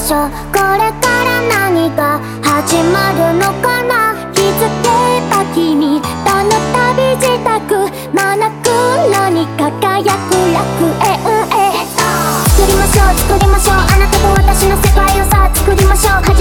しょう。これから何が始まるのかな。気づけば君との旅自宅、真っ黒に輝く楽園へ。作りましょう作りましょう、あなたと私の世界をさあ作りましょう。